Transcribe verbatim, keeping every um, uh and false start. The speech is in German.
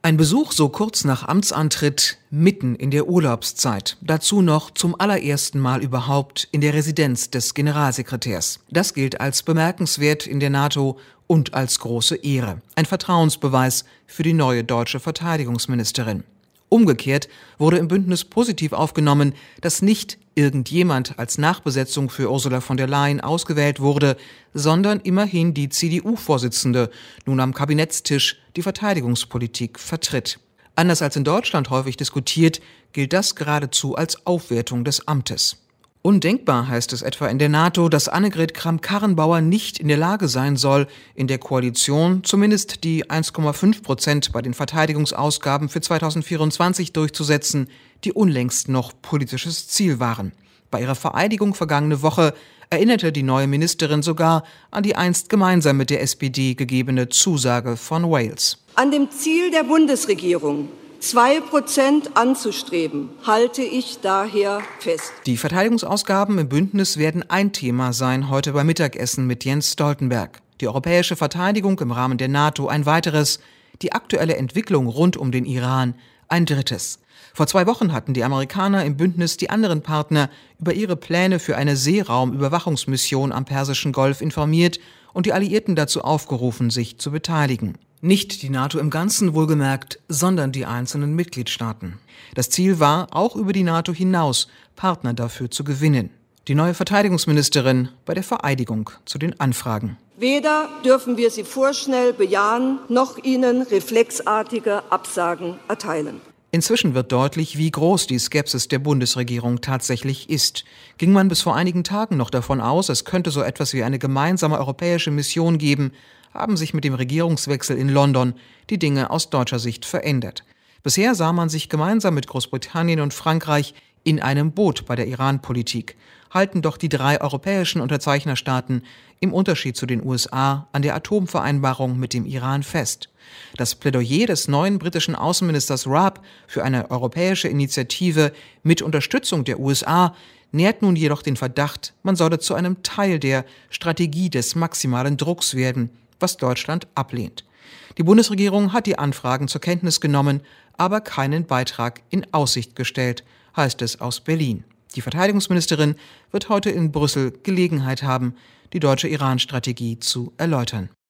Ein Besuch so kurz nach Amtsantritt, mitten in der Urlaubszeit. Dazu noch zum allerersten Mal überhaupt in der Residenz des Generalsekretärs. Das gilt als bemerkenswert in der NATO und als große Ehre. Ein Vertrauensbeweis für die neue deutsche Verteidigungsministerin. Umgekehrt wurde im Bündnis positiv aufgenommen, dass nicht irgendjemand als Nachbesetzung für Ursula von der Leyen ausgewählt wurde, sondern immerhin die C D U-Vorsitzende nun am Kabinettstisch die Verteidigungspolitik vertritt. Anders als in Deutschland häufig diskutiert, gilt das geradezu als Aufwertung des Amtes. Undenkbar heißt es etwa in der NATO, dass Annegret Kramp-Karrenbauer nicht in der Lage sein soll, in der Koalition zumindest die eins Komma fünf Prozent bei den Verteidigungsausgaben für zweitausendvierundzwanzig durchzusetzen, die unlängst noch politisches Ziel waren. Bei ihrer Vereidigung vergangene Woche erinnerte die neue Ministerin sogar an die einst gemeinsam mit der S P D gegebene Zusage von Wales. An dem Ziel der Bundesregierung, zwei Prozent anzustreben, halte ich daher fest. Die Verteidigungsausgaben im Bündnis werden ein Thema sein heute beim Mittagessen mit Jens Stoltenberg. Die europäische Verteidigung im Rahmen der NATO ein weiteres, die aktuelle Entwicklung rund um den Iran ein drittes. Vor zwei Wochen hatten die Amerikaner im Bündnis die anderen Partner über ihre Pläne für eine Seeraumüberwachungsmission am Persischen Golf informiert und die Alliierten dazu aufgerufen, sich zu beteiligen. Nicht die NATO im Ganzen wohlgemerkt, sondern die einzelnen Mitgliedstaaten. Das Ziel war, auch über die NATO hinaus Partner dafür zu gewinnen. Die neue Verteidigungsministerin bei der Vereidigung zu den Anfragen. Weder dürfen wir sie vorschnell bejahen, noch ihnen reflexartige Absagen erteilen. Inzwischen wird deutlich, wie groß die Skepsis der Bundesregierung tatsächlich ist. Ging man bis vor einigen Tagen noch davon aus, es könnte so etwas wie eine gemeinsame europäische Mission geben, haben sich mit dem Regierungswechsel in London die Dinge aus deutscher Sicht verändert. Bisher sah man sich gemeinsam mit Großbritannien und Frankreich in einem Boot bei der Iran-Politik, halten doch die drei europäischen Unterzeichnerstaaten im Unterschied zu den U S A an der Atomvereinbarung mit dem Iran fest. Das Plädoyer des neuen britischen Außenministers Raab für eine europäische Initiative mit Unterstützung der U S A nährt nun jedoch den Verdacht, man solle zu einem Teil der Strategie des maximalen Drucks werden, was Deutschland ablehnt. Die Bundesregierung hat die Anfragen zur Kenntnis genommen, aber keinen Beitrag in Aussicht gestellt, heißt es aus Berlin. Die Verteidigungsministerin wird heute in Brüssel Gelegenheit haben, die deutsche Iran-Strategie zu erläutern.